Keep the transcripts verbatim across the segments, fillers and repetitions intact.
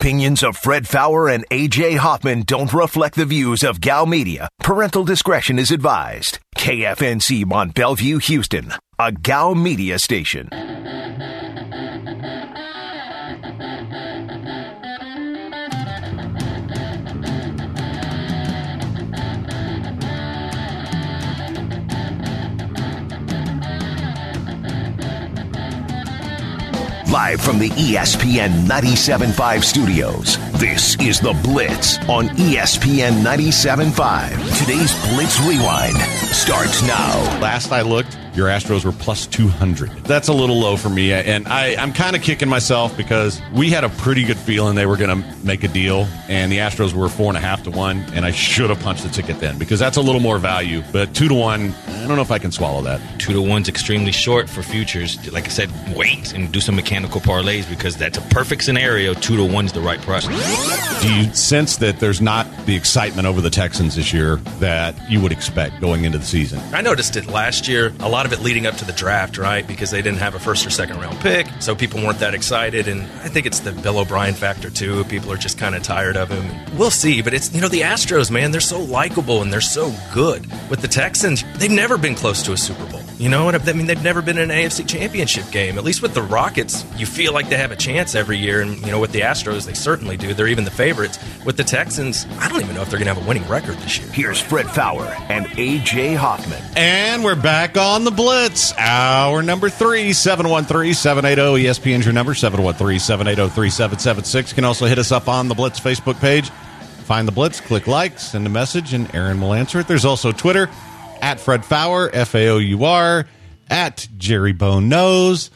opinions of Fred Faour and A J Hoffman don't reflect the views of G A O Media. Parental discretion is advised. K F N C Mont Bellevue, Houston, a G A O Media station. Live from the E S P N ninety-seven point five studios, this is The Blitz on E S P N ninety-seven point five. Today's Blitz Rewind starts now. Last I looked, your Astros were plus two hundred. That's a little low for me, and I, I'm kind of kicking myself because we had a pretty good feeling they were going to make a deal, and the Astros were four and a half to one, and I should have punched the ticket then because that's a little more value. But two to one, I don't know if I can swallow that. Two to one's extremely short for futures. Like I said, wait and do some mechanical parlays because that's a perfect scenario. Two to one's the right price. Do you sense that there's not the excitement over the Texans this year that you would expect going into the season? I noticed it last year, a lot of it leading up to the draft, right? Because they didn't have a first or second round pick, so people weren't that excited. And I think it's the Bill O'Brien factor too. People are just kind of tired of him. We'll see, but it's, you know, the Astros, man, they're so likable and they're so good. With the Texans, they've never been close to a Super Bowl. You know what I mean? They've never been in an A F C Championship game. At least with the Rockets, you feel like they have a chance every year. And, you know, with the Astros, they certainly do. They're even the favorites. With the Texans, I don't even know if they're going to have a winning record this year. Here's Fred Faour and A J Hoffman. And we're back on the Blitz. Hour number three, seven one three, seven eight zero, E S P N's your number, seven one three, seven eight zero, three seven seven six. You can also hit us up on the Blitz Facebook page. Find the Blitz, click like, send a message, and Aaron will answer it. There's also Twitter, at Fred Faour, F A O U R, at Jerry Bone Knows,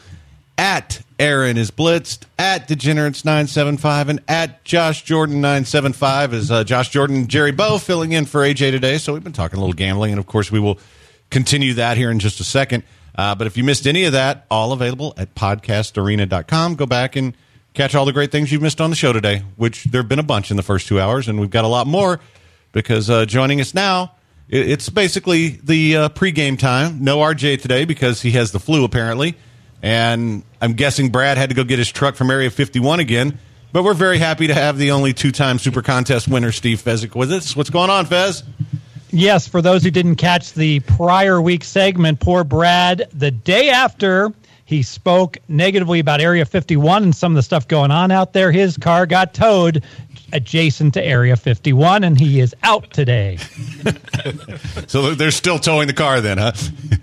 at Aaron is Blitzed, at Degenerates nine seven five, and at Josh Jordan nine seven five. Is uh, Josh Jordan and Jerry Bow filling in for A J today. So we've been talking a little gambling, and of course we will continue that here in just a second. Uh, but if you missed any of that, all available at podcast arena dot com. Go back and catch all the great things you've missed on the show today, which there have been a bunch in the first two hours, and we've got a lot more because uh, joining us now, it's basically the uh, pregame time. No R J today because he has the flu, apparently. And I'm guessing Brad had to go get his truck from Area fifty-one again. But we're very happy to have the only two-time Super Contest winner, Steve Fezzik, with us. What's going on, Fez? Yes, for those who didn't catch the prior week segment, poor Brad, the day after he spoke negatively about Area fifty-one and some of the stuff going on out there, his car got towed adjacent to Area fifty-one, and he is out today. So they're still towing the car then, huh?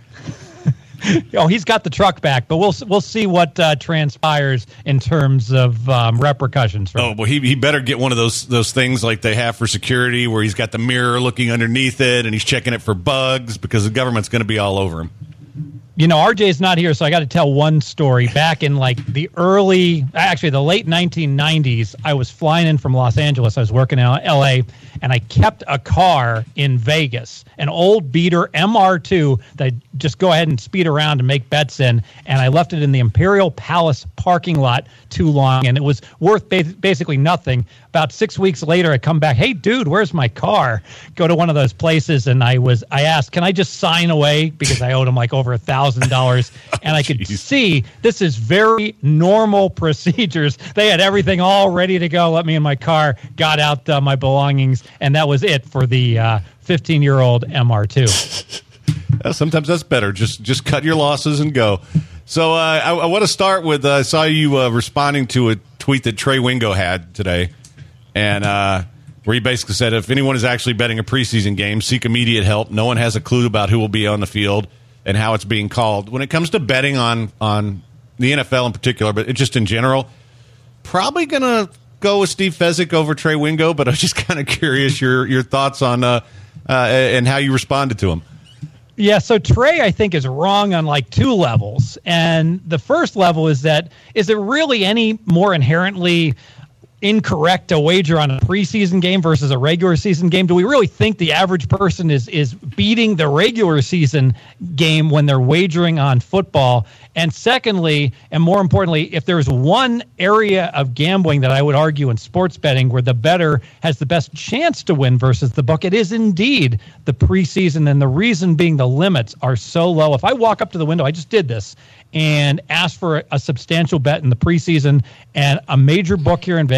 Oh, he's got the truck back, but we'll we'll see what uh, transpires in terms of um, repercussions. Oh, well, he he better get one of those those things like they have for security, where he's got the mirror looking underneath it, and he's checking it for bugs because the government's going to be all over him. You know, R J's not here, so I got to tell one story. Back in like the early, actually the late nineteen nineties, I was flying in from Los Angeles. I was working in L A, and I kept a car in Vegas, an old beater M R two that I'd just go ahead and speed around and make bets in, and I left it in the Imperial Palace parking lot too long, and it was worth ba- basically nothing. About six weeks later, I come back, hey, dude, where's my car? Go to one of those places, and I was I asked, can I just sign away? Because I owed him like over a thousand dollars, and I could Jeez. see this is very normal procedures. They had everything all ready to go. Let me in my car, got out uh, my belongings, and that was it for the uh, fifteen-year-old M R two. Well, sometimes that's better. Just just cut your losses and go. So uh, I, I want to start with, uh, I saw you uh, responding to a tweet that Trey Wingo had today, and uh, where he basically said, if anyone is actually betting a preseason game, seek immediate help. No one has a clue about who will be on the field and how it's being called. When it comes to betting on, on the N F L in particular, but just in general, probably going to go with Steve Fezzik over Trey Wingo, but I was just kind of curious your your thoughts on uh, uh, and how you responded to him. Yeah, so Trey, I think, is wrong on like two levels. And the first level is that, is it really any more inherently incorrect to wager on a preseason game versus a regular season game? Do we really think the average person is is beating the regular season game when they're wagering on football? And secondly, and more importantly, if there's one area of gambling that I would argue in sports betting where the bettor has the best chance to win versus the book, it is indeed the preseason. And the reason being the limits are so low. If I walk up to the window, I just did this, and ask for a substantial bet in the preseason, and a major book here in Vegas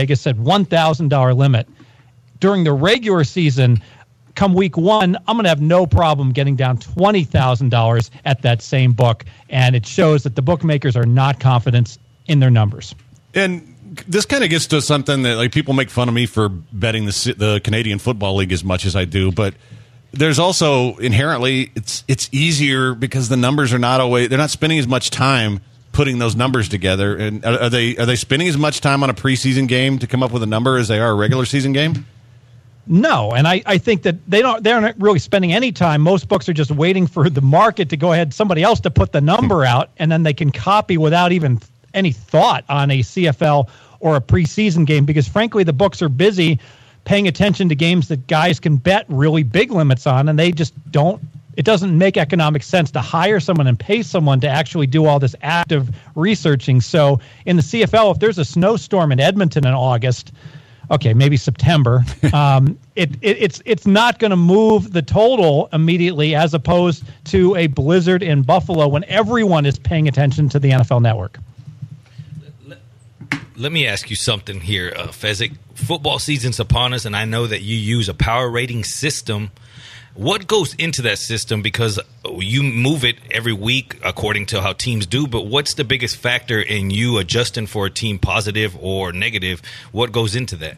Vegas said one thousand dollars limit. During the regular season, come week one, I'm going to have no problem getting down twenty thousand dollars at that same book. And it shows that the bookmakers are not confident in their numbers. And this kind of gets to something that, like, people make fun of me for betting the the Canadian Football League as much as I do, but there's also inherently it's it's easier because the numbers are not always, they're not spending as much time putting those numbers together. And are, are they are they spending as much time on a preseason game to come up with a number as they are a regular season game? No, and I, I think that they don't they're not really spending any time. Most books are just waiting for the market to go ahead, somebody else to put the number out, and then they can copy without even any thought on a C F L or a preseason game, because frankly the books are busy paying attention to games that guys can bet really big limits on, and they just don't it doesn't make economic sense to hire someone and pay someone to actually do all this active researching. So in the C F L, if there's a snowstorm in Edmonton in August, okay, maybe September, um, it, it, it's it's not going to move the total immediately, as opposed to a blizzard in Buffalo when everyone is paying attention to the N F L Network. Let me ask you something here, uh, Fezzik. Football season's upon us, and I know that you use a power rating system. What goes into that system? Because you move it every week according to how teams do, but what's the biggest factor in you adjusting for a team positive or negative? What goes into that?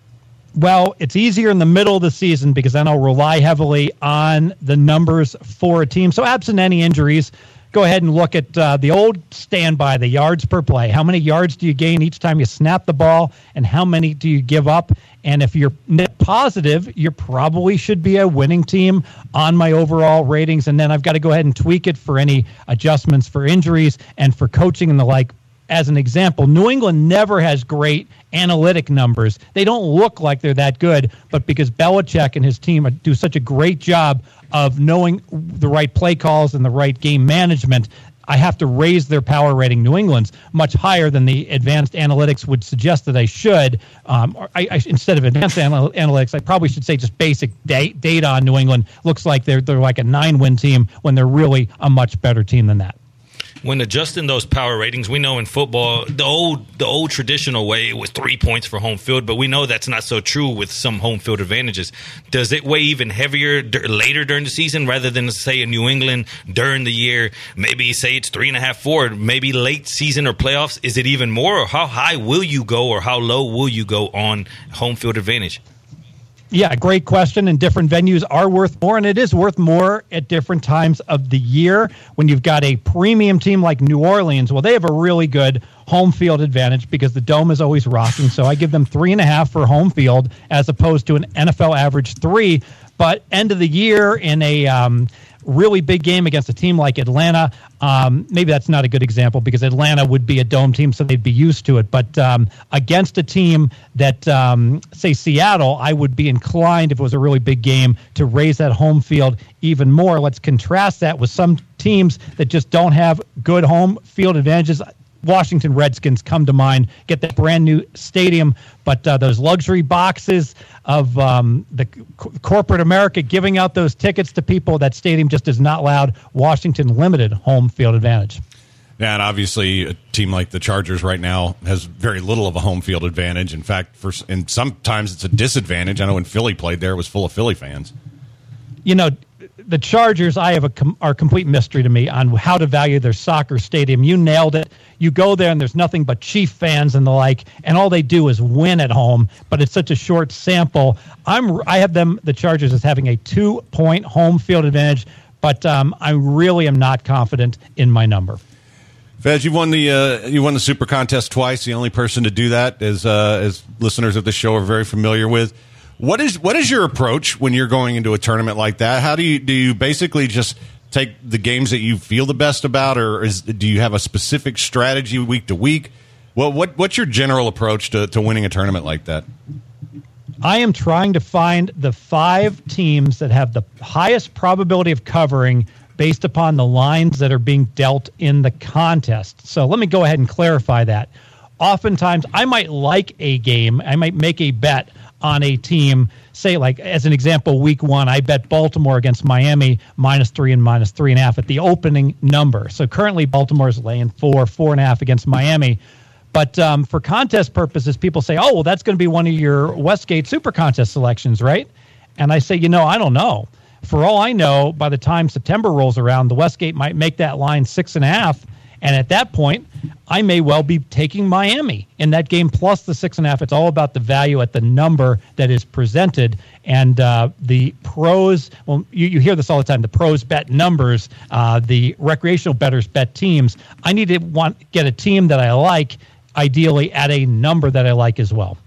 Well, it's easier in the middle of the season because then I'll rely heavily on the numbers for a team. So absent any injuries, go ahead and look at uh, the old standby, the yards per play. How many yards do you gain each time you snap the ball, and how many do you give up? And if you're net positive, you probably should be a winning team on my overall ratings. And then I've got to go ahead and tweak it for any adjustments for injuries and for coaching and the like. As an example, New England never has great analytic numbers. They don't look like they're that good, but because Belichick and his team do such a great job of knowing the right play calls and the right game management, I have to raise their power rating. New England's much higher than the advanced analytics would suggest that I should. Um, or I, I, instead of advanced anal- analytics, I probably should say just basic da- data on New England. Looks like they're they're like a nine-win team when they're really a much better team than that. When adjusting those power ratings, we know in football, the old the old traditional way, it was three points for home field, but we know that's not so true with some home field advantages. Does it weigh even heavier d- later during the season rather than, say, in New England during the year? Maybe say it's three and a half, four, maybe late season or playoffs. Is it even more, or how high will you go, or how low will you go on home field advantage? Yeah, great question. And different venues are worth more, and it is worth more at different times of the year. When you've got a premium team like New Orleans, well, they have a really good home field advantage because the dome is always rocking. So I give them three and a half for home field as opposed to an N F L average three. But end of the year in a um, really big game against a team like Atlanta, um, maybe that's not a good example because Atlanta would be a dome team, so they'd be used to it. But um, against a team that, um, say, Seattle, I would be inclined, if it was a really big game, to raise that home field even more. Let's contrast that with some teams that just don't have good home field advantages. Washington Redskins come to mind, get that brand new stadium, but uh, those luxury boxes of um, the c- corporate America giving out those tickets to people, that stadium just is not allowed Washington limited home field advantage. Yeah, and obviously a team like the Chargers right now has very little of a home field advantage. In fact, for and sometimes it's a disadvantage. I know when Philly played there, it was full of Philly fans. You know, the Chargers, I have a com- are a complete mystery to me on how to value their soccer stadium. You nailed it. You go there and there's nothing but Chief fans and the like, and all they do is win at home. But it's such a short sample. I'm I have them, the Chargers, as having a two-point home field advantage, but um, I really am not confident in my number. Fez, you won the uh, you won the Super Contest twice. The only person to do that, as uh, as listeners of the show are very familiar with. What is what is your approach when you're going into a tournament like that? How do you do you basically just take the games that you feel the best about, or is, do you have a specific strategy week to week? Well, what what's your general approach to, to winning a tournament like that? I am trying to find the five teams that have the highest probability of covering based upon the lines that are being dealt in the contest. So let me go ahead and clarify that. Oftentimes, I might like a game, I might make a bet on a team, say, like, as an example, week one, I bet Baltimore against Miami minus three and minus three and a half at the opening number. So currently Baltimore is laying four, four and a half against Miami. But um, for contest purposes, people say, oh, well, that's going to be one of your Westgate Super Contest selections, right? And I say, you know, I don't know. For all I know, by the time September rolls around, the Westgate might make that line six and a half. And at that point, I may well be taking Miami in that game plus the six and a half. It's all about the value at the number that is presented. And uh, the pros, well, you, you hear this all the time, the pros bet numbers, uh, the recreational bettors bet teams. I need to want get a team that I like, ideally at a number that I like as well.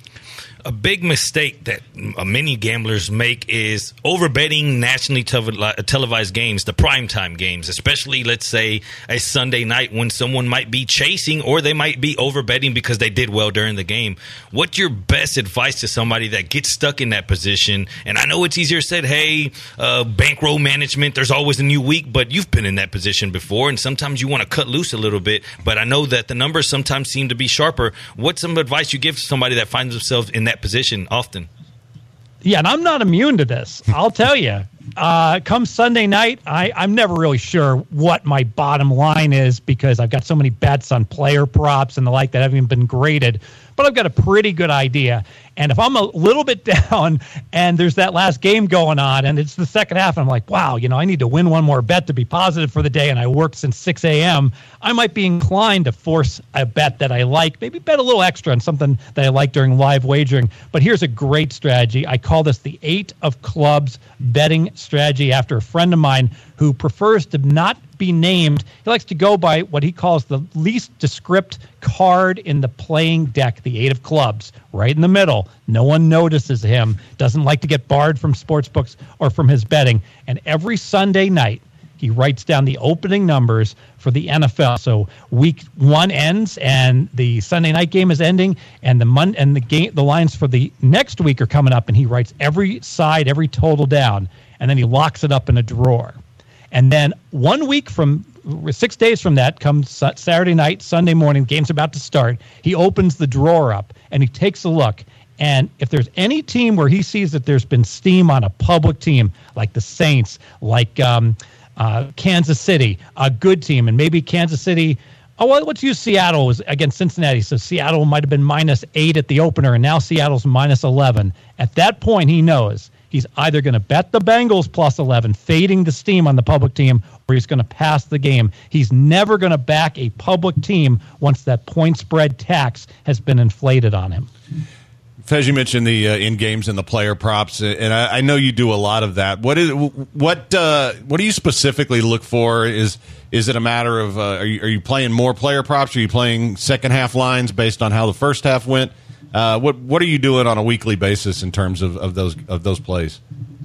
A big mistake that many gamblers make is overbetting nationally televised games, the primetime games, especially, let's say, a Sunday night when someone might be chasing or they might be overbetting because they did well during the game. What's your best advice to somebody that gets stuck in that position? And I know it's easier said, hey, uh, bankroll management, there's always a new week, but you've been in that position before, and sometimes you want to cut loose a little bit, but I know that the numbers sometimes seem to be sharper. What's some advice you give to somebody that finds themselves in that position often? Yeah, and I'm not immune to this. I'll tell you. Uh, come Sunday night, I, I'm never really sure what my bottom line is because I've got so many bets on player props and the like that haven't even been graded. But I've got a pretty good idea. And if I'm a little bit down and there's that last game going on and it's the second half, and I'm like, wow, you know, I need to win one more bet to be positive for the day, and I worked since six a.m., I might be inclined to force a bet that I like, maybe bet a little extra on something that I like during live wagering. But here's a great strategy. I call this the eight of clubs betting strategy after a friend of mine who prefers to not be named. He likes to go by what he calls the least descript card in the playing deck, the eight of clubs, right in the middle. No one notices him, doesn't like to get barred from sports books or from his betting. And every Sunday night, he writes down the opening numbers for the N F L. So week one ends and the Sunday night game is ending, and the mon- and the game the lines for the next week are coming up, and he writes every side, every total down, and then he locks it up in a drawer. And then one week from six days from that comes Saturday night, Sunday morning, game's about to start. He opens the drawer up and he takes a look. And if there's any team where he sees that there's been steam on a public team, like the Saints, like um, uh, Kansas City, a good team, and maybe Kansas City, oh, well, let's use Seattle was against Cincinnati. So Seattle might have been minus eight at the opener, and now Seattle's minus eleven. At that point, he knows he's either going to bet the Bengals plus eleven, fading the steam on the public team, or he's going to pass the game. He's never going to back a public team once that point spread tax has been inflated on him. Fez, you mentioned the uh, in games and the player props, and I, I know you do a lot of that. What is what? Uh, what do you specifically look for? Is is it a matter of uh, are you are you playing more player props? Are you playing second half lines based on how the first half went? Uh, what what are you doing on a weekly basis in terms of, of those of those plays?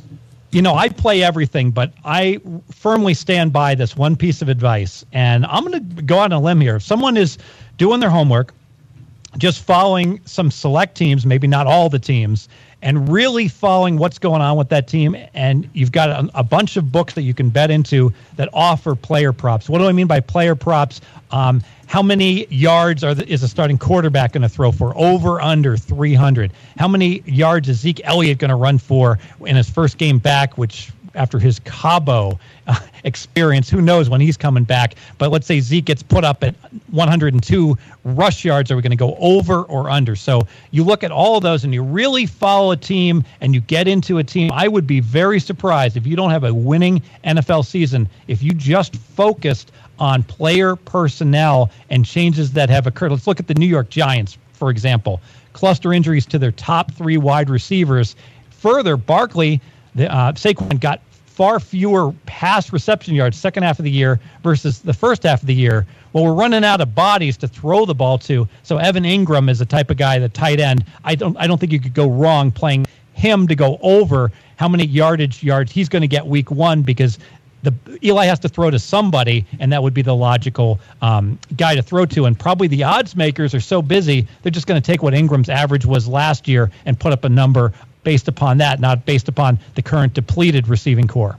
You know, I play everything, but I firmly stand by this one piece of advice, and I'm going to go out on a limb here. If someone is doing their homework, just following some select teams, maybe not all the teams, and really following what's going on with that team, and you've got a, a bunch of books that you can bet into that offer player props. What do I mean by player props? Um, how many yards are the, is a starting quarterback going to throw for? Over, under three hundred. How many yards is Zeke Elliott going to run for in his first game back, which after his Cabo uh, experience, who knows when he's coming back. But let's say Zeke gets put up at one hundred two rush yards. Are we going to go over or under? So you look at all of those and you really follow a team and you get into a team. I would be very surprised if you don't have a winning N F L season if you just focused on player personnel and changes that have occurred. Let's look at the New York Giants, for example. Cluster injuries to their top three wide receivers. Further, Barkley, the, uh, Saquon got far fewer pass reception yards second half of the year versus the first half of the year. Well, we're running out of bodies to throw the ball to. So Evan Ingram is the type of guy, the tight end. I don't I don't think you could go wrong playing him to go over how many yardage yards he's going to get week one, because the Eli has to throw to somebody, and that would be the logical um, guy to throw to. And probably the odds makers are so busy, they're just going to take what Ingram's average was last year and put up a number based upon that, not based upon the current depleted receiving core.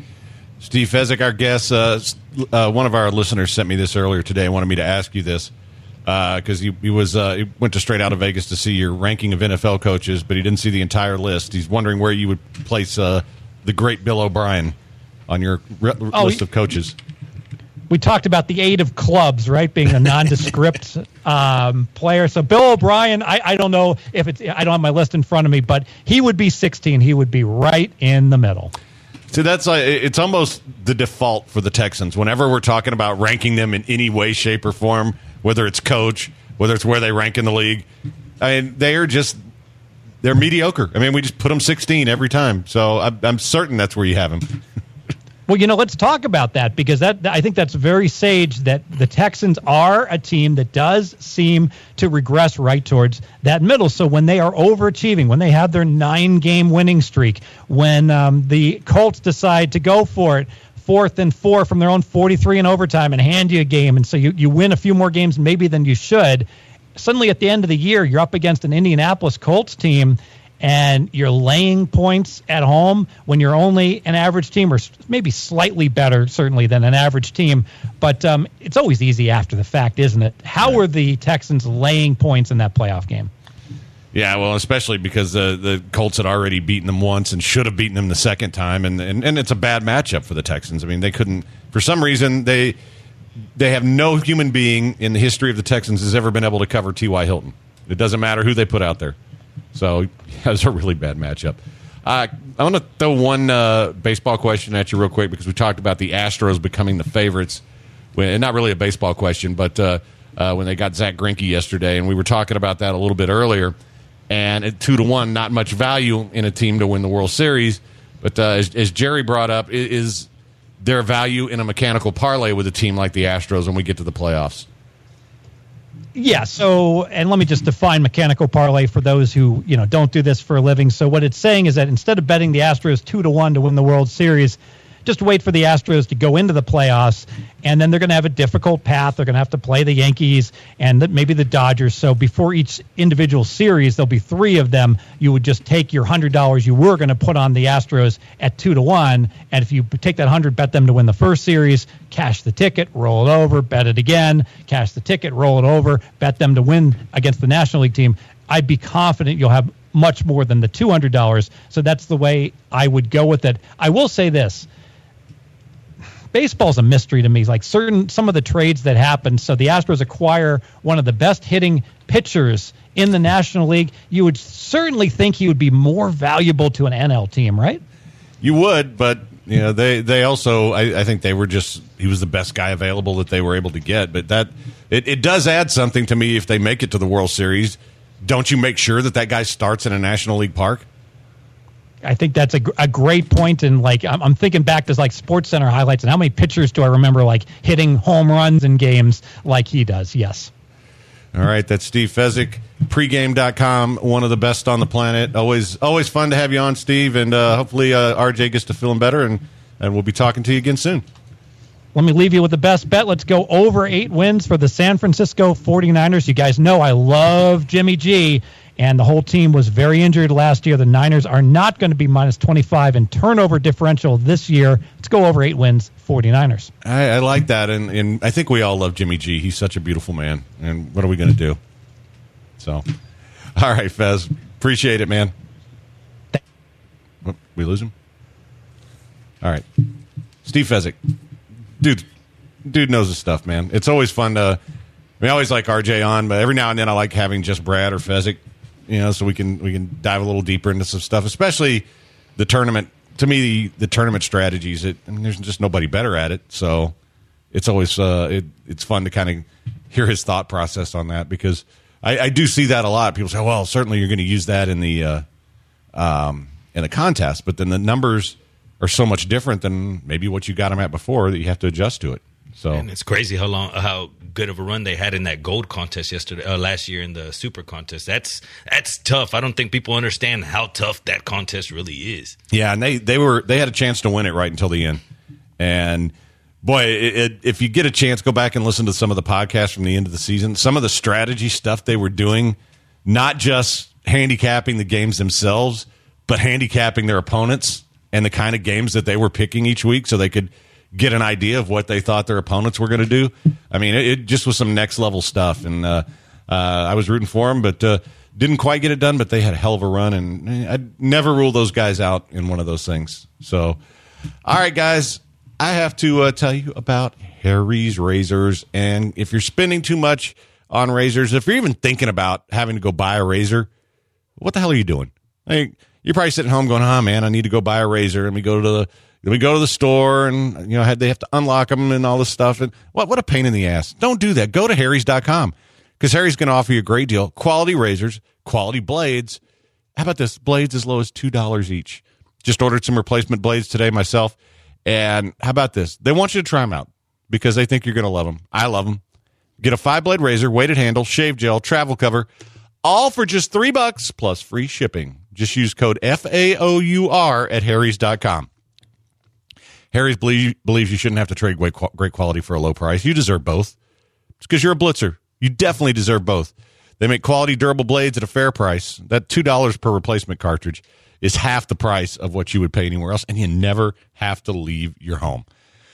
Steve Fezzik, our guest, uh, uh, one of our listeners sent me this earlier today and wanted me to ask you this because uh, he, he was uh, he went to straight out of Vegas to see your ranking of N F L coaches, but he didn't see the entire list. He's wondering where you would place uh, the great Bill O'Brien on your re- oh, list of coaches. we talked about the eight of clubs, right, being a nondescript um, player. So Bill O'Brien, I, I don't know if it's, I don't have my list in front of me, but he would be sixteen. He would be right in the middle. See, that's like, it's almost the default for the Texans. Whenever we're talking about ranking them in any way, shape, or form, whether it's coach, whether it's where they rank in the league, I mean, they are just, they're mediocre. I mean, we just put them sixteen every time. So I'm, I'm certain that's where you have them. Well, you know, let's talk about that, because that I think that's very sage that the Texans are a team that does seem to regress right towards that middle. So when they are overachieving, when they have their nine-game winning streak, when um, the Colts decide to go for it, fourth and four from their own forty-three in overtime and hand you a game, and so you, you win a few more games maybe than you should, suddenly at the end of the year, you're up against an Indianapolis Colts team, and you're laying points at home when you're only an average team, or maybe slightly better, certainly, than an average team. But um, it's always easy after the fact, isn't it? How were the Texans laying points in that playoff game? Yeah, well, especially because the the Colts had already beaten them once and should have beaten them the second time, and, and, and it's a bad matchup for the Texans. I mean, they couldn't, for some reason, they they have no human being in the history of the Texans has ever been able to cover T Y. Hilton. It doesn't matter who they put out there. So that was a really bad matchup. Uh, I want to throw one uh, baseball question at you real quick, because we talked about the Astros becoming the favorites. When, not really a baseball question, but uh, uh, when they got Zach Greinke yesterday, and we were talking about that a little bit earlier. And at two to one, not much value in a team to win the World Series. But uh, as, as Jerry brought up, is there value in a mechanical parlay with a team like the Astros when we get to the playoffs? Yeah, so, and let me just define mechanical parlay for those who, you know, don't do this for a living. So what it's saying is that instead of betting the Astros two to one to win the World Series, just wait for the Astros to go into the playoffs, and then they're going to have a difficult path. They're going to have to play the Yankees and the, maybe the Dodgers. So before each individual series, there'll be three of them. You would just take your one hundred dollars you were going to put on the Astros at two to one, and if you take that one hundred, bet them to win the first series, cash the ticket, roll it over, bet it again, cash the ticket, roll it over, bet them to win against the National League team, I'd be confident you'll have much more than the two hundred dollars. So that's the way I would go with it. I will say this. Baseball's a mystery to me. Like certain some of the trades that happen. So the Astros acquire one of the best hitting pitchers in the National League. You would certainly think he would be more valuable to an N L team, right? You would, but you know they they also I, I think they were just he was the best guy available that they were able to get. But that it, it does add something to me if they make it to the World Series. Don't you make sure that that guy starts in a National League park? I think that's a, a great point, and like I'm, I'm thinking back to like Sports Center highlights, and how many pitchers do I remember like hitting home runs in games like he does? Yes. All right, that's Steve Fezzik, pregame dot com, one of the best on the planet. Always, always fun to have you on, Steve, and uh, hopefully uh, R J gets to feeling better, and and we'll be talking to you again soon. Let me leave you with the best bet. Let's go over eight wins for the San Francisco forty-niners. You guys know I love Jimmy G, and the whole team was very injured last year. The Niners are not going to be minus twenty-five in turnover differential this year. Let's go over eight wins, forty-niners. I, I like that, and, and I think we all love Jimmy G. He's such a beautiful man, and what are we going to do? So, all right, Fez. Appreciate it, man. Oh, we lose him? All right. Steve Fezzik. Dude, dude knows his stuff, man. It's always fun to. I mean, I always like R J on, but every now and then I like having just Brad or Fezzik, you know, so we can we can dive a little deeper into some stuff, especially the tournament. To me, the, the tournament strategies. It, I mean, there's just nobody better at it, so it's always uh, it, it's fun to kind of hear his thought process on that, because I, I do see that a lot. People say, "Well, certainly you're going to use that in the uh, um, in a contest," but then the numbers are so much different than maybe what you got them at before that you have to adjust to it. So, and it's crazy how long, how good of a run they had in that gold contest yesterday, uh, last year in the super contest. That's that's tough. I don't think people understand how tough that contest really is. Yeah, and they they were they had a chance to win it right until the end. And boy, it, it, if you get a chance, go back and listen to some of the podcasts from the end of the season. Some of the strategy stuff they were doing, not just handicapping the games themselves, but handicapping their opponents and the kind of games that they were picking each week, so they could get an idea of what they thought their opponents were going to do. I mean, it, it just was some next level stuff, and uh, uh, I was rooting for them, but uh, didn't quite get it done. But they had a hell of a run, and I'd never rule those guys out in one of those things. So, all right, guys, I have to uh, tell you about Harry's razors. And if you're spending too much on razors, if you're even thinking about having to go buy a razor, what the hell are you doing? Like, you're probably sitting home going, "Oh man, I need to go buy a razor." And we go to the we go to the store, and you know, had they have to unlock them and all this stuff. And what what a pain in the ass! Don't do that. Go to Harry's dot com because Harry's going to offer you a great deal: quality razors, quality blades. How about this? Blades as low as two dollars each. Just ordered some replacement blades today myself. And how about this? They want you to try them out because they think you're going to love them. I love them. Get a five-blade razor, weighted handle, shave gel, travel cover, all for just three bucks plus free shipping. Just use code F A O U R at Harry's dot com. Harry's believe, believes you shouldn't have to trade great, great quality for a low price. You deserve both. It's because you're a blitzer. You definitely deserve both. They make quality, durable blades at a fair price. That two dollars per replacement cartridge is half the price of what you would pay anywhere else, and you never have to leave your home.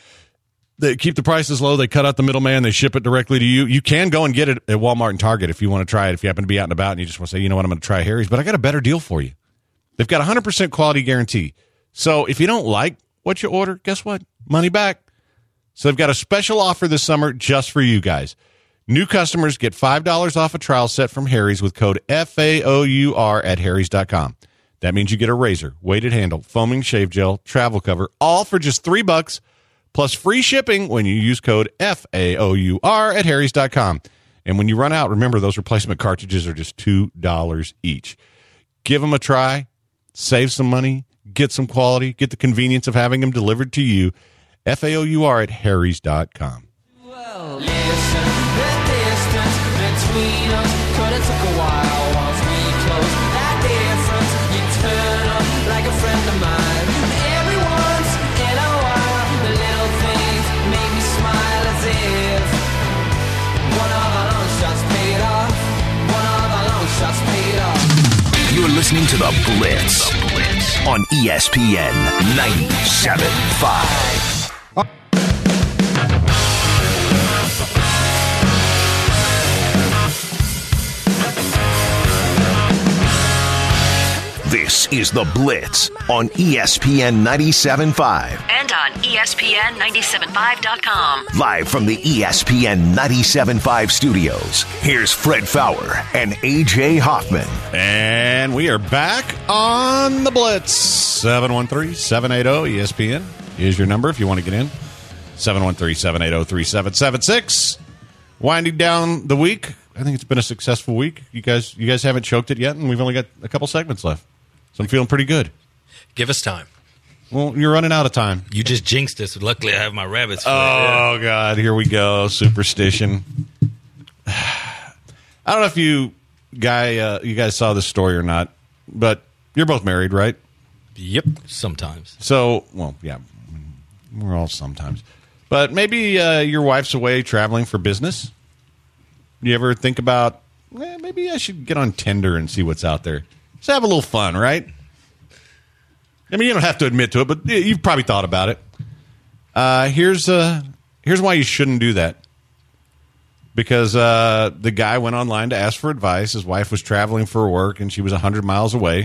They keep the prices low. They cut out the middleman. They ship it directly to you. You can go and get it at Walmart and Target if you want to try it, if you happen to be out and about and you just want to say, you know what, I'm going to try Harry's, but I got a better deal for you. They've got a one hundred percent quality guarantee. So if you don't like what you order, guess what? Money back. So they've got a special offer this summer just for you guys. New customers get five dollars off a trial set from Harry's with code F A O U R at Harry's dot com. That means you get a razor, weighted handle, foaming shave gel, travel cover, all for just three bucks, plus free shipping when you use code F A O U R at Harry's dot com. And when you run out, remember those replacement cartridges are just two dollars each. Give them a try, save some money, get some quality, get the convenience of having them delivered to you. F A O U R at Harry's dot com. Well, listen, the distance between us could have took a while once we closed that difference. You turn up like a friend of mine. Every once in a while, the little things make me smile as if one of our long shots paid off. One of our long shots paid off. You're listening to The Blitz, the Blitz. On E S P N ninety-seven point five. This is The Blitz on E S P N ninety-seven point five. And on E S P N ninety-seven point five dot com. Live from the E S P N ninety-seven point five studios, here's Fred Fowler and A J Hoffman. And we are back on The Blitz. seven one three, seven eight zero, E S P N is your number if you want to get in. seven one three, seven eight zero, three seven seven six. Winding down the week. I think it's been a successful week. You guys you guys haven't choked it yet, and we've only got a couple segments left. So I'm feeling pretty good. Give us time. Well, you're running out of time. You just jinxed us. Luckily, I have my rabbits. Oh, God. Here we go. Superstition. I don't know if you guy, uh, you guys saw this story or not, but you're both married, right? Yep. Sometimes. So, well, yeah. We're all sometimes. But maybe uh, your wife's away traveling for business. You ever think about, eh, maybe I should get on Tinder and see what's out there? Just have a little fun, right? I mean, you don't have to admit to it, but you've probably thought about it. Uh, here's uh, here's why you shouldn't do that. Because uh, the guy went online to ask for advice. His wife was traveling for work, and she was one hundred miles away.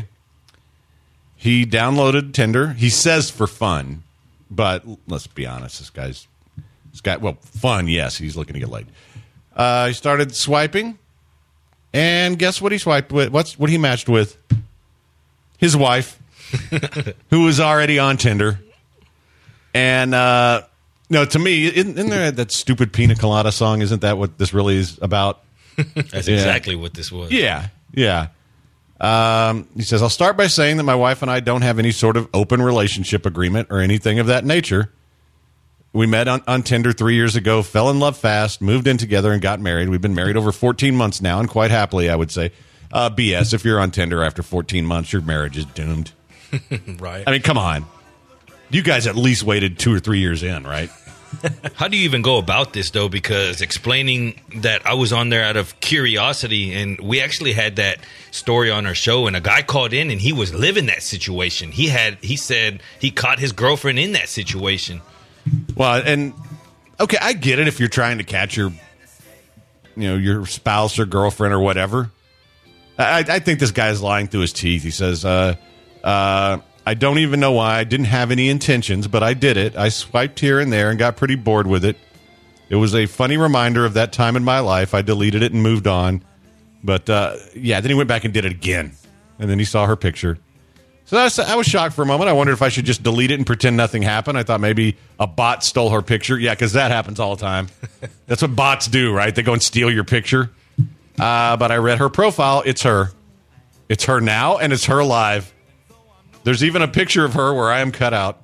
He downloaded Tinder. He says for fun, but let's be honest, this guy's this guy. Well, fun, yes, he's looking to get laid. Uh, he started swiping. And guess what he swiped with? What's what he matched with? His wife, who was already on Tinder. And, uh, no, to me, isn't, isn't there that stupid Pina Colada song? Isn't that what this really is about? That's yeah. exactly what this was. Yeah, yeah. Um, he says, I'll start by saying that my wife and I don't have any sort of open relationship agreement or anything of that nature. We met on, on Tinder three years ago, fell in love fast, moved in together, and got married. We've been married over fourteen months now, and quite happily, I would say. Uh, B S, if you're on Tinder after fourteen months, your marriage is doomed. Right. I mean, come on. You guys at least waited two or three years in, right? How do you even go about this, though? Because explaining that I was on there out of curiosity, and we actually had that story on our show, and a guy called in, and he was living that situation. He had, he said he caught his girlfriend in that situation. Well, and okay, I get it if you're trying to catch your, you know, your spouse or girlfriend or whatever. I, I think this guy's lying through his teeth. He says, uh, uh, I don't even know why. I didn't have any intentions, but I did it. I swiped here and there and got pretty bored with it. It was a funny reminder of that time in my life. I deleted it and moved on. But, uh, yeah, then he went back and did it again. And then he saw her picture. So I was, I was shocked for a moment. I wondered if I should just delete it and pretend nothing happened. I thought maybe a bot stole her picture. Yeah, because that happens all the time. That's what bots do, right? They go and steal your picture. Uh, but I read her profile. It's her. It's her now, and it's her live. There's even a picture of her where I am cut out.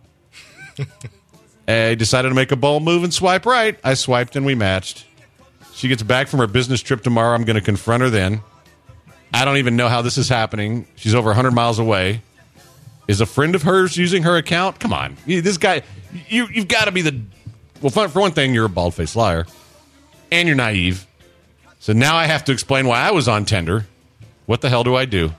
I decided to make a bold move and swipe right. I swiped and we matched. She gets back from her business trip tomorrow. I'm going to confront her then. I don't even know how this is happening. She's over one hundred miles away. Is a friend of hers using her account? Come on. You, this guy, you, you've got to be the... Well, for, for one thing, you're a bald-faced liar. And you're naive. So now I have to explain why I was on Tinder. What the hell do I do?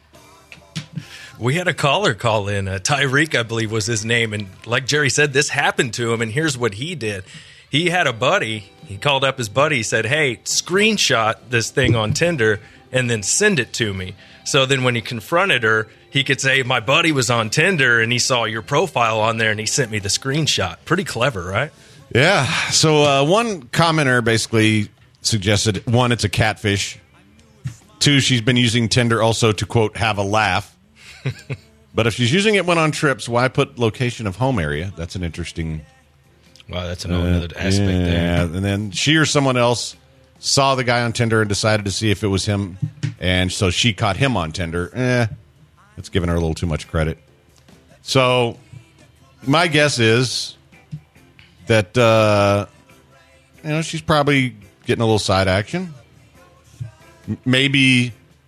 We had a caller call in. Uh, Tyreek, I believe, was his name. And like Jerry said, this happened to him. And here's what he did. He had a buddy. He called up his buddy. He said, hey, screenshot this thing on Tinder and then send it to me. So then when he confronted her, he could say, my buddy was on Tinder and he saw your profile on there and he sent me the screenshot. Pretty clever, right? Yeah. So uh, one commenter basically suggested, one, it's a catfish. Two, she's been using Tinder also to, quote, have a laugh. But if she's using it when on trips, why put location of home area? That's an interesting... Wow, that's another uh, aspect yeah. there. And then she or someone else saw the guy on Tinder and decided to see if it was him. And so she caught him on Tinder. Eh, that's giving her a little too much credit. So my guess is that, uh, you know, she's probably getting a little side action. M- maybe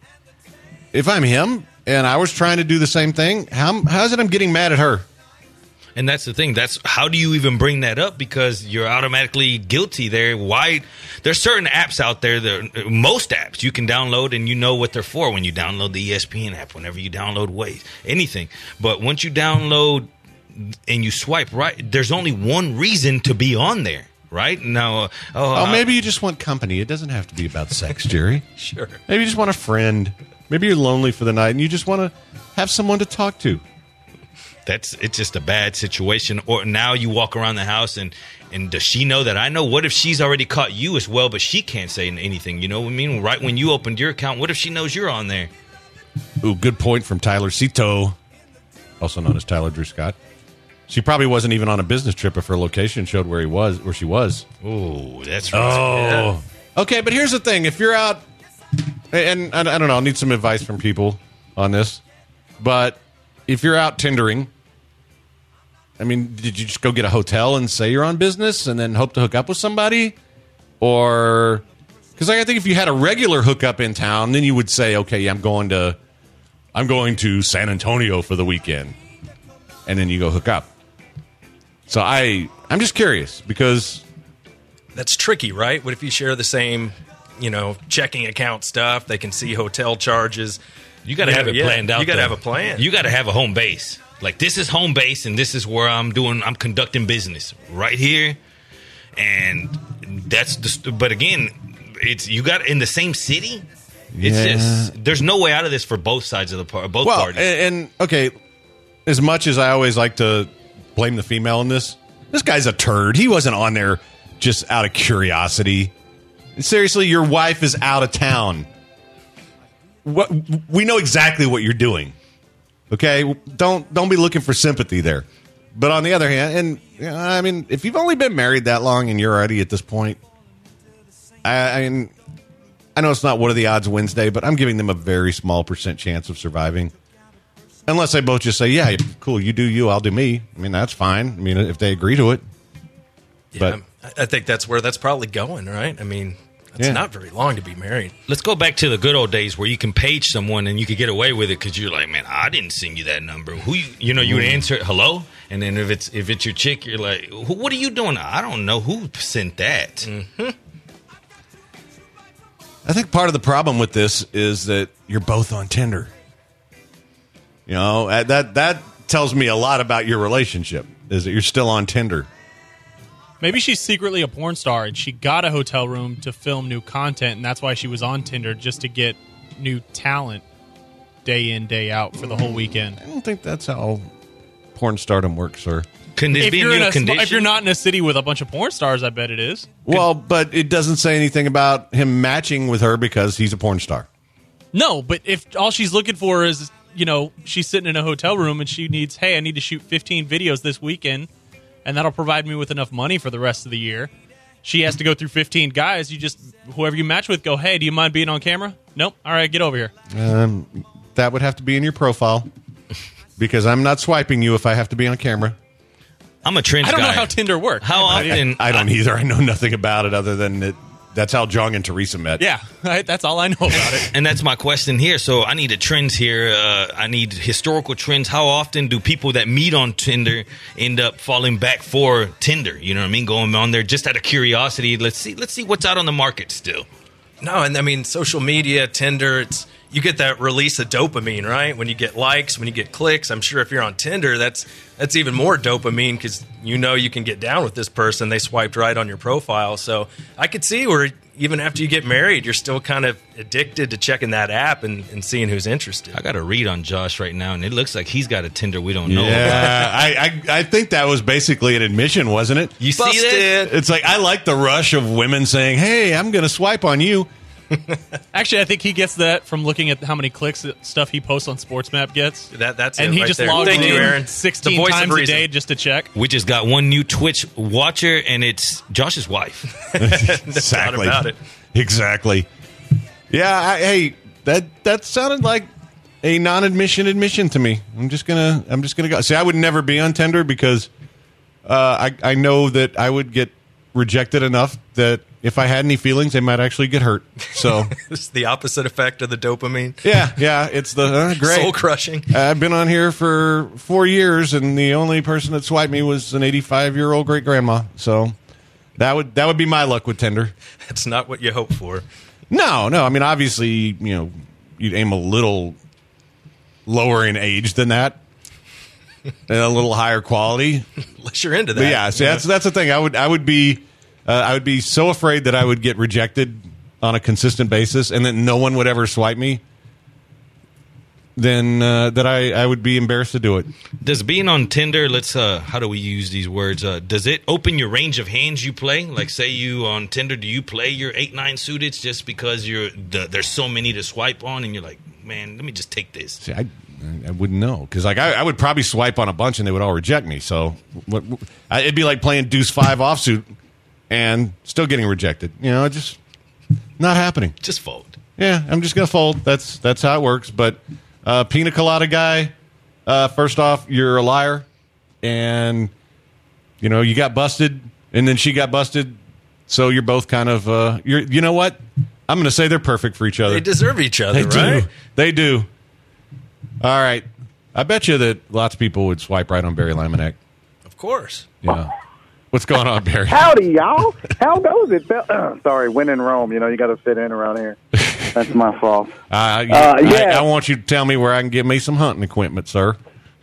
if I'm him and I was trying to do the same thing, how, how is it I'm getting mad at her? And that's the thing. That's how do you even bring that up? Because you're automatically guilty there. Why? There's certain apps out there that most apps you can download and you know what they're for when you download the E S P N app, whenever you download Waze, anything. But once you download and you swipe right, there's only one reason to be on there, right? Now, uh, oh, oh, maybe you just want company. It doesn't have to be about sex, Jerry. Sure. Maybe you just want a friend. Maybe you're lonely for the night and you just want to have someone to talk to. That's it's just a bad situation. Or now you walk around the house and and does she know that I know? What if she's already caught you as well, but she can't say anything? You know what I mean? Right when you opened your account, what if she knows you're on there? Ooh, good point from Tyler Cito, also known as Tyler Drew Scott. She probably wasn't even on a business trip if her location showed where he was, where she was. Ooh, that's right. Oh, okay. But here's the thing: if you're out, and I don't know, I'll need some advice from people on this. But if you're out Tindering. I mean, did you just go get a hotel and say you're on business and then hope to hook up with somebody? Or, because I think if you had a regular hookup in town, then you would say, okay, yeah, I'm going to, I'm going to San Antonio for the weekend. And then you go hook up. So I, I'm just curious because. That's tricky, right? What if you share the same, you know, checking account stuff? They can see hotel charges. You got to Yeah, have it yeah. planned out. You gotta though. have a plan. You got to have a home base. Like, this is home base, and this is where I'm doing, I'm conducting business right here. And that's, the, but again, it's, you got in the same city. It's Yeah. just, there's no way out of this for both sides of the par, both Well, parties. and, and okay, as much as I always like to blame the female in this, this guy's a turd. He wasn't on there just out of curiosity. Seriously, your wife is out of town. What, we know exactly what you're doing. Okay, don't don't be looking for sympathy there. But on the other hand, and you know, I mean, if you've only been married that long and you're already at this point, I, I mean, I know it's not what are the odds Wednesday, but I'm giving them a very small percent chance of surviving. Unless they both just say, yeah, cool, you do you, I'll do me. I mean, that's fine. I mean, if they agree to it. Yeah, But I think that's where that's probably going, right? I mean, it's Yeah. not very long to be married. Let's go back to the good old days where you can page someone and you could get away with it because you're like, man, I didn't send you that number. Who you, you know, you would answer hello, and then if it's if it's your chick, you're like, Who, what are you doing? I don't know who sent that. Mm-hmm. I think part of the problem with this is that you're both on Tinder. You know, uh, that that tells me a lot about your relationship, is that you're still on Tinder. Maybe she's secretly a porn star and she got a hotel room to film new content, and that's why she was on Tinder, just to get new talent day in, day out for the whole weekend. I don't think that's how porn stardom work, sir. Can this If be a you're, new in a, condition? if you're not in a city with a bunch of porn stars, I bet it is. Well, but it doesn't say anything about him matching with her because he's a porn star. No, but if all she's looking for is, you know, she's sitting in a hotel room and she needs, hey, I need to shoot fifteen videos this weekend, and that'll provide me with enough money for the rest of the year. She has to go through fifteen guys. You just, whoever you match with, go, hey, do you mind being on camera? Nope. All right, get over here. Um, that would have to be in your profile because I'm not swiping you if I have to be on camera. I'm a trends I don't guy. know how Tinder works. How often? I, I don't either. I know nothing about it other than that. That's how Jong and Teresa met. Yeah, right, that's all I know about it. And that's my question here. So I need a trends here. Uh, I need historical trends. How often do people that meet on Tinder end up falling back for Tinder? You know what I mean? Going on there just out of curiosity. Let's see. Let's see what's out on the market still. No, and I mean, social media, Tinder, it's you get that release of dopamine, right? When you get likes, when you get clicks. I'm sure if you're on Tinder, that's that's even more dopamine because you know you can get down with this person. They swiped right on your profile. So I could see where even after you get married, you're still kind of addicted to checking that app and, and seeing who's interested. I got a read on Josh right now, and it looks like he's got a Tinder we don't know about. Yeah, I, I I think that was basically an admission, wasn't it? You see that? Busted. It's like I like the rush of women saying, "Hey, I'm going to swipe on you." Actually, I think he gets that from looking at how many clicks that stuff he posts on SportsMap gets. That, that's and it he right just there. logs Thank in you, Aaron. sixteen The voice of times a reason. day just to check. We just got one new Twitch watcher, and it's Josh's wife. Exactly. about it. Exactly. Yeah. I, hey, that that sounded like a non-admission admission to me. I'm just gonna. I'm just gonna go. See, I would never be on Tinder because uh, I I know that I would get rejected enough that if I had any feelings, they might actually get hurt. So It's the opposite effect of the dopamine. yeah, yeah, it's the uh, great Soul crushing. I've been on here for four years, and the only person that swiped me was an eighty-five-year-old great grandma. So that would that would be my luck with Tinder. That's not what you hope for. No, no. I mean, obviously, you know, you'd aim a little lower in age than that, and a little higher quality. Unless you're into that. But yeah, see, that's that's the thing. I would I would be uh, I would be so afraid that I would get rejected on a consistent basis, and that no one would ever swipe me. Then uh, that I, I would be embarrassed to do it. Does being on Tinder, let's, uh, how do we use these words? Uh, does it open your range of hands you play? Like, say you on Tinder, do you play your eight nine suiteds just because you're the, there's so many to swipe on, and you're like, man, let me just take this. See, I I wouldn't know because like I, I would probably swipe on a bunch and they would all reject me. So what, I, it'd be like playing Deuce Five offsuit and still getting rejected. You know, it just not happening. Just fold. Yeah, I'm just gonna fold. That's that's how it works. But uh, pina colada guy, uh, first off, you're a liar, and you know you got busted, and then she got busted. So you're both kind of uh, you're. You know what? I'm gonna say they're perfect for each other. They deserve each other, They right? do. They do. All right. I bet you that lots of people would swipe right on Barry Laminack. Of course. Yeah. What's going on, Barry? Howdy, y'all. How goes it? Uh, sorry, when in Rome, you know, you got to fit in around here. That's my fault. Uh, yeah, Uh, yeah. I, I want you to tell me where I can get me some hunting equipment, sir.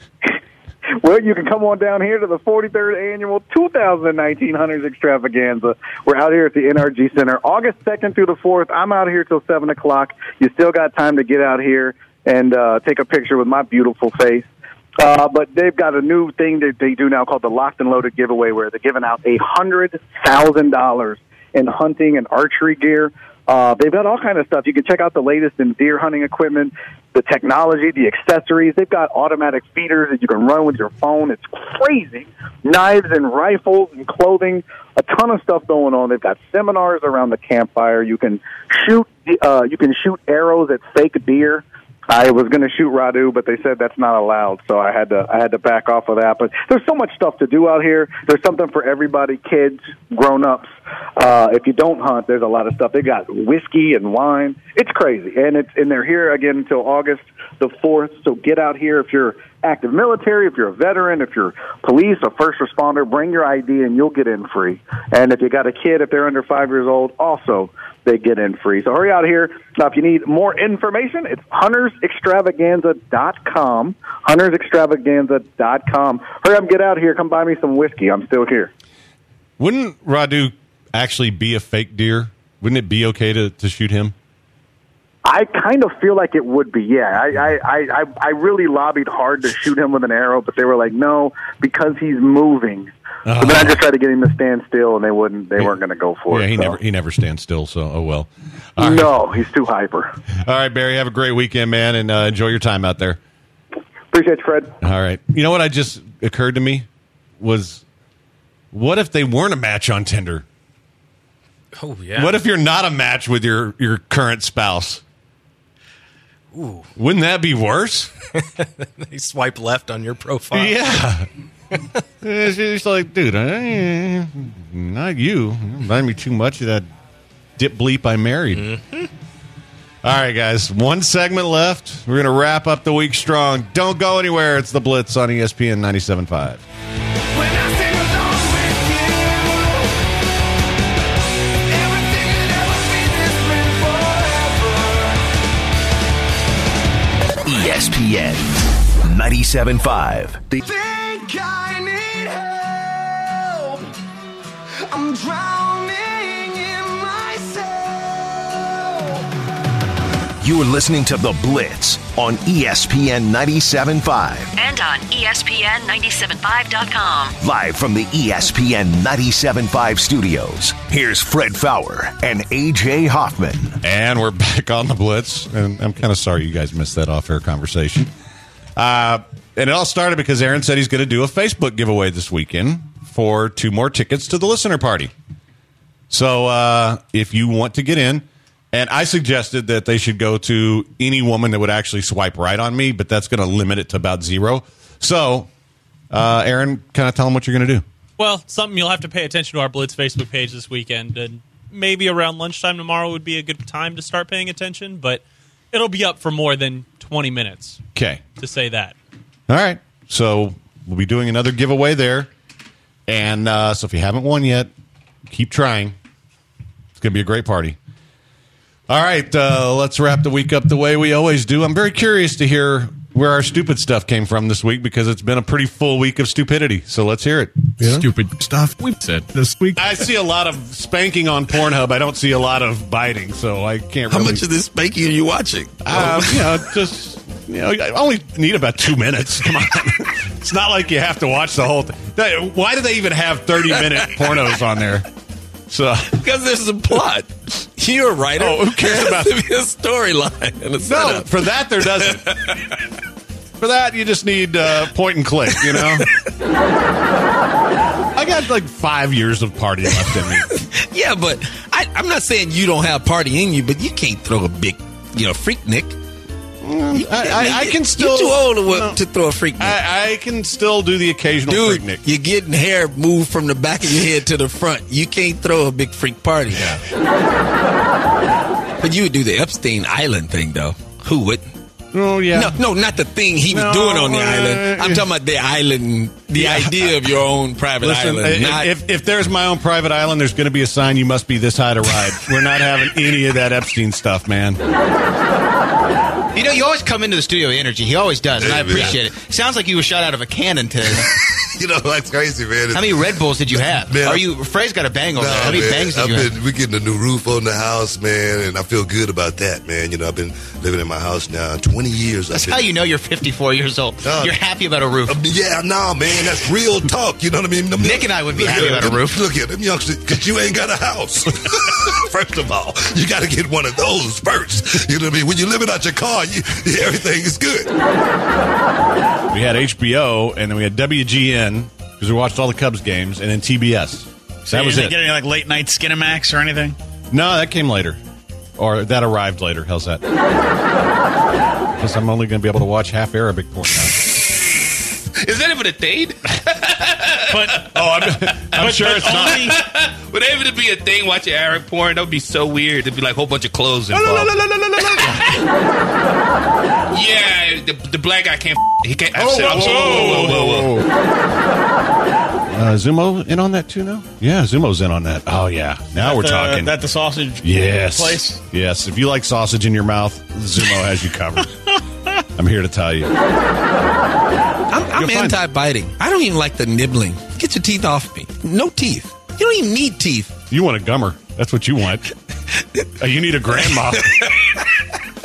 Well, you can come on down here to the forty-third annual two thousand nineteen Hunters Extravaganza. We're out here at the N R G Center, August second through the fourth. I'm out here till seven o'clock. You still got time to get out here and uh, take a picture with my beautiful face. Uh, but they've got a new thing that they do now called the Locked and Loaded giveaway, where they're giving out a hundred thousand dollars in hunting and archery gear. Uh, they've got all kind of stuff. You can check out the latest in deer hunting equipment, the technology, the accessories. They've got automatic feeders that you can run with your phone. It's crazy. Knives and rifles and clothing, a ton of stuff going on. They've got seminars around the campfire. You can shoot, uh, you can shoot arrows at fake deer. I was going to shoot Radu, but they said that's not allowed, so I had to I had to back off of that. But there's so much stuff to do out here. There's something for everybody, kids, grown-ups. Uh, if you don't hunt, there's a lot of stuff. They got whiskey and wine. It's crazy, and it's and they're here again until August the fourth. So get out here if you're active military, if you're a veteran, if you're police, a first responder. Bring your I D and you'll get in free. And if you got a kid, if they're under five years old, also they get in free. So hurry out here. Now, if you need more information, it's hunters extravaganza dot com. hunters extravaganza dot com. Hurry up and get out here. Come buy me some whiskey. I'm still here. Wouldn't Radu actually be a fake deer? Wouldn't it be okay to, to shoot him? I kind of feel like it would be, yeah. I, I, I, I really lobbied hard to shoot him with an arrow, but they were like, no, because he's moving. Uh, so then I just tried to get him to stand still, and they wouldn't. They weren't going to go for yeah, it. he so. never he never stands still. So oh well. All right. No, he's too hyper. All right, Barry. Have a great weekend, man, and uh, enjoy your time out there. Appreciate you, Fred. All right. You know what? I just occurred to me was, what if they weren't a match on Tinder? Oh yeah. What if you're not a match with your your current spouse? Ooh. Wouldn't that be worse? They swipe left on your profile. Yeah. It's just like, dude, I, not you. You remind me too much of that dip bleep I married. Mm-hmm. All right, guys. One segment left. We're going to wrap up the week strong. Don't go anywhere. It's the Blitz on E S P N ninety-seven point five. E S P N ninety-seven point five. The Think I need help. I'm drowning in myself. You're listening to The Blitz on E S P N ninety-seven point five. And on E S P N ninety-seven point five dot com. Live from the E S P N ninety-seven point five studios, here's Fred Fowler and A J Hoffman. And we're back on the Blitz. And I'm kind of sorry you guys missed that off-air conversation. Uh, and it all started because Aaron said he's going to do a Facebook giveaway this weekend for two more tickets to the listener party. So uh, if you want to get in, and I suggested that they should go to any woman that would actually swipe right on me, but that's going to limit it to about zero. So, uh, Aaron, kind of tell them what you're going to do. Well, something you'll have to pay attention to our Blitz Facebook page this weekend, and maybe around lunchtime tomorrow would be a good time to start paying attention, but it'll be up for more than twenty minutes. Okay. To say that. All right. So we'll be doing another giveaway there. And uh, so if you haven't won yet, keep trying. It's going to be a great party. All right. Uh, let's wrap the week up the way we always do. I'm very curious to hear where our stupid stuff came from this week because it's been a pretty full week of stupidity. So let's hear it. Yeah. Stupid stuff we've said this week. I see a lot of spanking on Pornhub. I don't see a lot of biting, so I can't How really... much of this spanking are you watching? Uh, you know, just... You know, I only need about two minutes. Come on. It's not like you have to watch the whole thing. Why do they even have thirty-minute pornos on there? So Because there's a plot. You're a writer. Oh, who cares about there has to be a storyline and a No, setup. for that there doesn't. For that, you just need uh, point and click, you know? I got like five years of party left in me. Yeah, but I, I'm not saying you don't have party in you, but you can't throw a big, you know, freak nick. I, I, I can still... You're too old to, no, to throw a freak nick. I, I can still do the occasional Dude, freak nick. you're getting hair moved from the back of your head to the front. You can't throw a big freak party now. But you would do the Epstein Island thing, though. Who would? Oh, yeah. No, no, not the thing he was No, doing on the uh, island. I'm talking about the island, the Yeah. idea of your own private Listen, island. if, not, if, if there's my own private island, there's going to be a sign, you must be this high to ride. We're not having any of that Epstein stuff, man. You know, you always come into the studio with energy. He always does, and I appreciate it. Sounds like you were shot out of a cannon today. You know, that's crazy, man. How many Red Bulls did you have? Man, Are you? Frey's got a bang over Nah, there. How many man, bangs did I've you been, have? We're getting a new roof on the house, man, and I feel good about that, man. You know, I've been living in my house now twenty years. That's I've been, how you know you're fifty-four years old. Uh, You're happy about a roof. Uh, yeah, no, man, that's real talk. You know what I mean? Them, Nick and I would be look happy at about a them- roof. Look at them youngsters, because you ain't got a house. First of all, you got to get one of those first. You know what I mean? When you're living out your car, you, everything is good. We had H B O, and then we had W G N, because we watched all the Cubs games, and then T B S. So that you was didn't it. get any like late night Skinamax or anything? No, that came later. Or that arrived later. How's that? Guess I'm only going to be able to watch half Arabic porn now. Is that even a thing? But Oh, I'm, I'm but, sure but it's only, not. Would that even be a thing, watching Arab porn? That would be so weird. There'd be like a whole bunch of clothes involved. Yeah, the, the black guy can't. F- he can't. Oh, sit- whoa, whoa, whoa, whoa, whoa. Uh, Zumo in on that too now? Yeah, Zumo's in on that. Oh, yeah. Now we're the, talking. That the sausage Yes. place? Yes. If you like sausage in your mouth, Zumo has you covered. I'm here to tell you. I'm, I'm You'll find- anti-biting. I don't even like the nibbling. Get your teeth off me. No teeth. You don't even need teeth. You want a gummer. That's what you want. Uh, you need a grandma.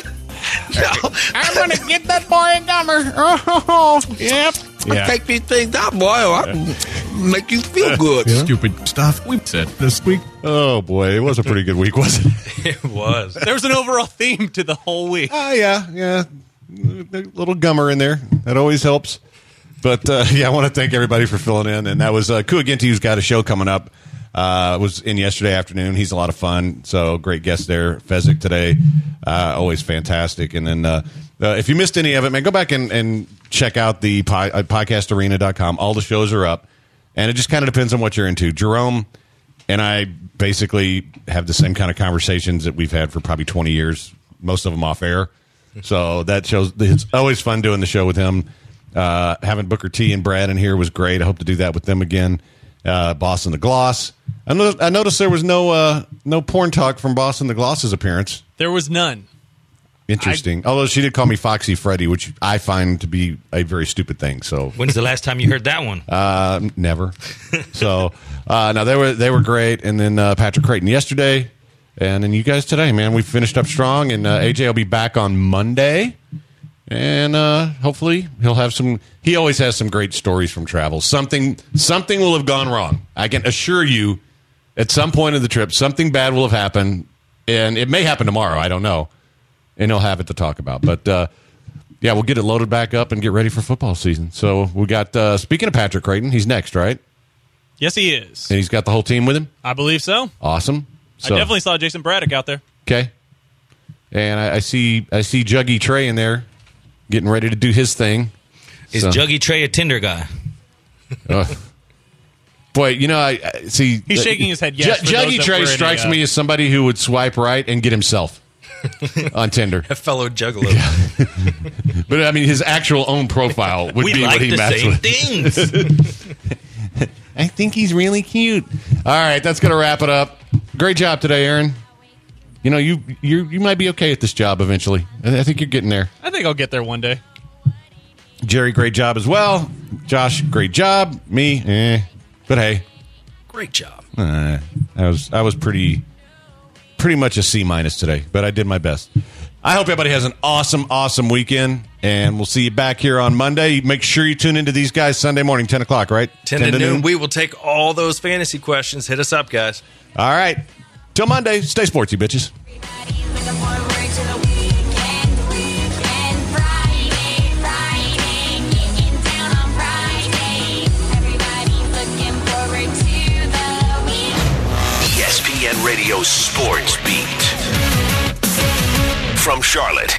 I'm going to get that boy a gummer. Oh, yep. Yeah. I take these things out, boy. I can make you feel good. Stupid stuff we said this week. Oh, boy. It was a pretty good week, wasn't it? It was. There was an overall theme to the whole week. Oh, yeah, yeah. A little gummer in there. That always helps. But, uh, yeah, I want to thank everybody for filling in. And that was uh, Kua Ginty, who's got a show coming up. Uh, was in yesterday afternoon. He's a lot of fun. So great guest there. Fezzik today. Uh, always fantastic. And then uh, uh, if you missed any of it, man, go back and, and check out the pi- uh, podcast arena dot com. All the shows are up. And it just kind of depends on what you're into. Jerome and I basically have the same kind of conversations that we've had for probably twenty years, most of them off air. So that shows, it's always fun doing the show with him. Uh, having Booker T and Brad in here was great. I hope to do that with them again. Uh, Boss and the Gloss. I, no- I noticed there was no uh, no porn talk from Boss and the Gloss's appearance. There was none. Interesting. I, Although she did call me Foxy Freddy, which I find to be a very stupid thing. So when's the last time you heard that one? Uh, never. so uh, no, they were they were great. And then uh, Patrick Creighton yesterday, and then you guys today, man. We finished up strong, and uh, A J will be back on Monday. And uh, hopefully he'll have some. He always has some great stories from travel. Something something will have gone wrong. I can assure you, at some point of the trip, something bad will have happened, and it may happen tomorrow. I don't know, and he'll have it to talk about. But uh, yeah, we'll get it loaded back up and get ready for football season. So we got. Uh, speaking of Patrick Creighton, he's next, right? Yes, he is. And he's got the whole team with him. I believe so. Awesome. So, I definitely saw Jason Braddock out there. Okay. And I, I see I see Juggy Trey in there, getting ready to do his thing. Is so. Juggy Trey a Tinder guy? uh, boy, you know, I, I see. He's uh, shaking his head yes. J- Juggy Trey strikes a, uh, me as somebody who would swipe right and get himself on Tinder. A fellow juggalo. Yeah. But I mean, his actual own profile would we be like what he the matched same with. things. I think he's really cute. All right, that's going to wrap it up. Great job today, Aaron. You know, you you you might be okay at this job eventually. I think you're getting there. I think I'll get there one day. Jerry, great job as well. Josh, great job. Me, eh. But hey, great job. Uh, I was I was pretty pretty much a C minus today, but I did my best. I hope everybody has an awesome, awesome weekend, and we'll see you back here on Monday. Make sure you tune into these guys Sunday morning, ten o'clock, right? ten, ten to noon. noon. We will take all those fantasy questions. Hit us up, guys. All right. Till Monday. Stay sportsy, bitches. E S P N Radio Sports Beat from Charlotte.